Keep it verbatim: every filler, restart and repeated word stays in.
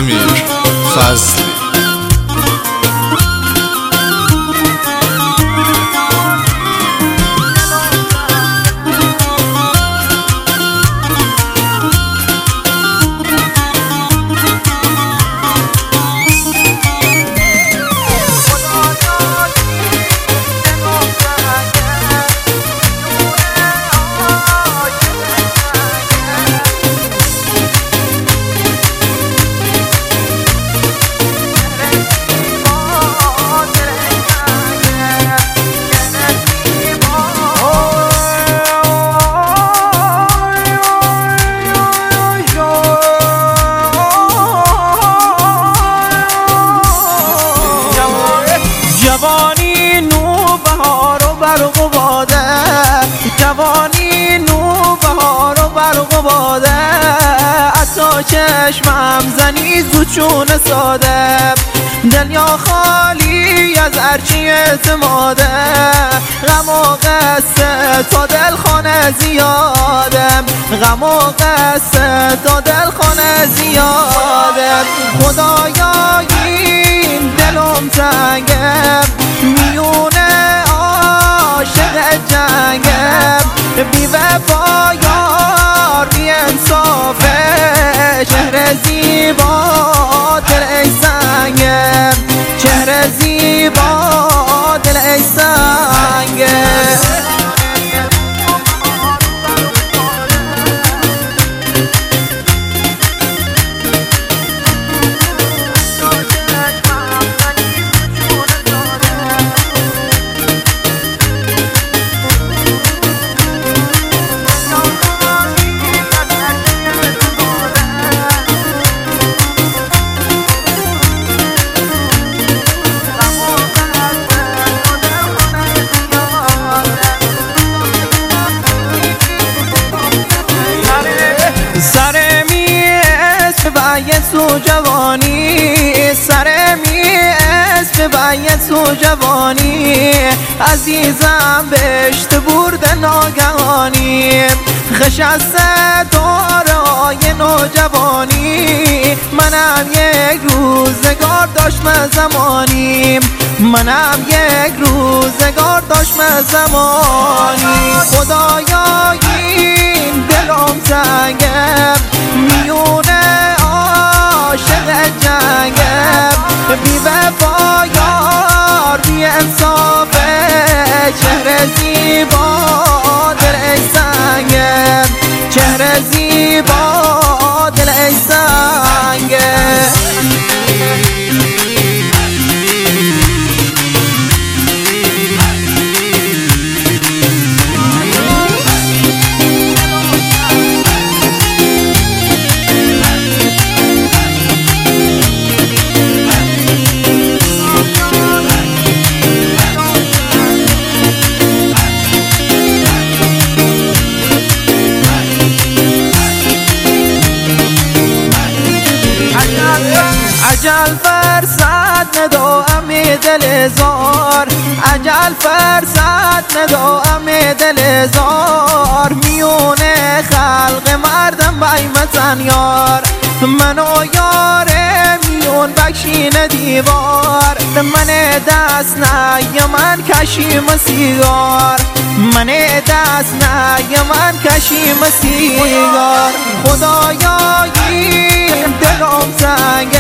امیر فضلی. جوانی نو بهار و برق و باده، جوانی نو بهار و برق و باده، عطا چشمم زنی زود چون ساده، دنیا خالی از هرچی اعتماده، غم و قصه تا دل خانه زیاده، غم و قصه تا دل خانه زیاده. خدایا این دلم تنگه میونه عاشق جنگه، بی وفا یار بی انصافه، چهره زیبا دل ای سنگه، چهره زیبا دل ای سنگه. سر می اسم سو جوانی، سر می اسم سو جوانی، عزیزم بهشت برد ناگهانی، خشسته دارای نوجوانی، منم یک روزگار داشتم زمانی، منم یک روزگار داشتم زمانی. خدایا این دلم تنگه میونه عاشق جنگه، بی وفا یار بی انصافه، چهره زیبا دل ای سنگه، چهره زیبا دل ای سنگه. عجل فرصت ندارم دل زار، عجل فرصت ندارم دل زار، میونه خلق مردم بیمتن یار، من و یار میون بکشین دیوار، من دست نه من کشیم سیگار، من دست نه من کشیم سیگار. خدایا این دلم تنگه